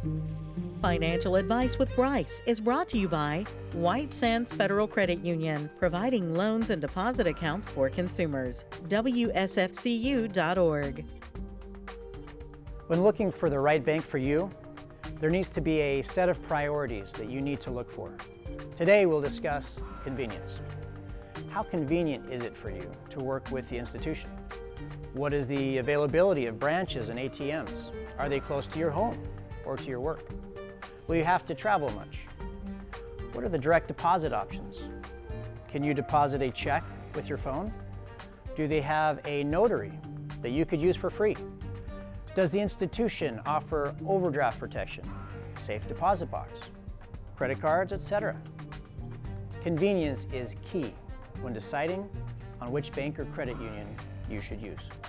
Financial Advice with Bryce is brought to you by White Sands Federal Credit Union, providing loans and deposit accounts for consumers. WSFCU.org. When looking for the right bank for you, there needs to be a set of priorities that you need to look for. Today we'll discuss convenience. How convenient is it for you to work with the institution? What is the availability of branches and ATMs? Are they close to your home or to your work? Will you have to travel much? What are the direct deposit options? Can you deposit a check with your phone? Do they have a notary that you could use for free? Does the institution offer overdraft protection, safe deposit box, credit cards, etc.? Convenience is key when deciding on which bank or credit union you should use.